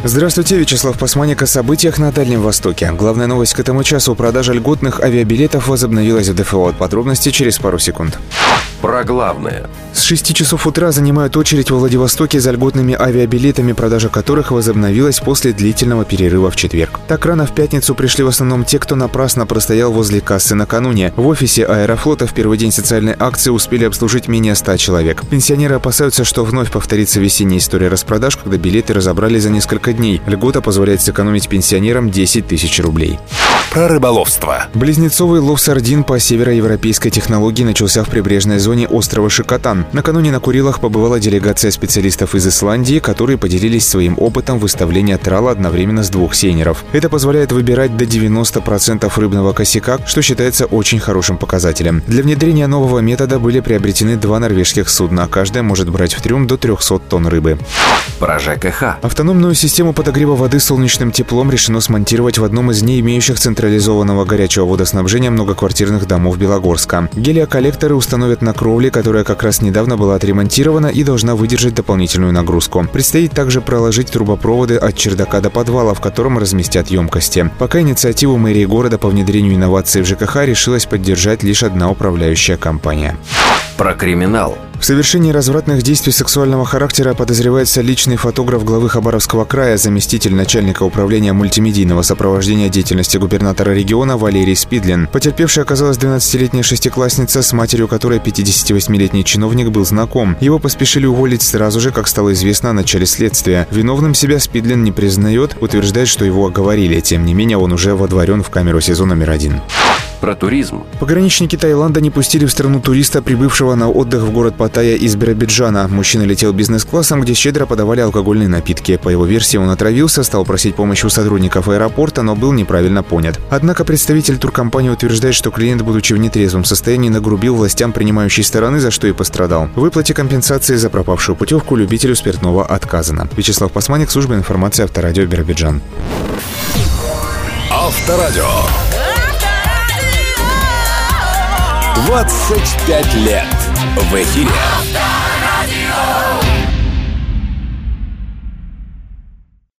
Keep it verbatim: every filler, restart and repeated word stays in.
Здравствуйте, Вячеслав Пасманик о событиях на Дальнем Востоке. Главная новость к этому часу: продажа льготных авиабилетов возобновилась в ДФО. Подробности через пару секунд. Про главное. С шести часов утра занимают очередь во Владивостоке за льготными авиабилетами, продажа которых возобновилась после длительного перерыва в четверг. Так рано в пятницу пришли в основном те, кто напрасно простоял возле кассы накануне. В офисе Аэрофлота в первый день социальной акции успели обслужить менее ста человек. Пенсионеры опасаются, что вновь повторится весенняя история распродаж, когда билеты разобрали за несколько дней. Льгота позволяет сэкономить пенсионерам десять тысяч рублей. Про рыболовство. Близнецовый лов сардин по североевропейской технологии начался в прибрежной зоне острова Шикотан. Накануне на Курилах побывала делегация специалистов из Исландии, которые поделились своим опытом выставления трала одновременно с двух сейнеров. Это позволяет выбирать до девяноста процентов рыбного косяка, что считается очень хорошим показателем. Для внедрения нового метода были приобретены два норвежских судна. Каждое может брать в трюм до трехсот тонн рыбы. Про ЖКХ. Автономную систему подогрева воды солнечным теплом решено смонтировать в одном из не имеющих централизованного горячего водоснабжения многоквартирных домов Белогорска. Гелиоколлекторы установят на кровле, которая как раз недавно была отремонтирована и должна выдержать дополнительную нагрузку. Предстоит также проложить трубопроводы от чердака до подвала, в котором разместят емкости. Пока инициативу мэрии города по внедрению инноваций в ЖКХ решилась поддержать лишь одна управляющая компания. Про криминал. В совершении развратных действий сексуального характера подозревается личный фотограф главы Хабаровского края, заместитель начальника управления мультимедийного сопровождения деятельности губернатора региона Валерий Спидлин. Потерпевшей оказалась двенадцатилетняя шестиклассница, с матерью которой пятидесятивосьмилетний чиновник был знаком. Его поспешили уволить сразу же, как стало известно о начале следствия. Виновным себя Спидлин не признает, утверждает, что его оговорили. Тем не менее, он уже водворен в камеру СИЗО номер один. Про туризм. Пограничники Таиланда не пустили в страну туриста, прибывшего на отдых в город Паттайя из Биробиджана. Мужчина летел бизнес-классом, где щедро подавали алкогольные напитки. По его версии, он отравился, стал просить помощи у сотрудников аэропорта, но был неправильно понят. Однако представитель туркомпании утверждает, что клиент, будучи в нетрезвом состоянии, нагрубил властям принимающей стороны, за что и пострадал. В выплате компенсации за пропавшую путевку любителю спиртного отказано. Вячеслав Пасманик, служба информации Авторадио Биробиджан. Авторадио. двадцать пять лет в эфире.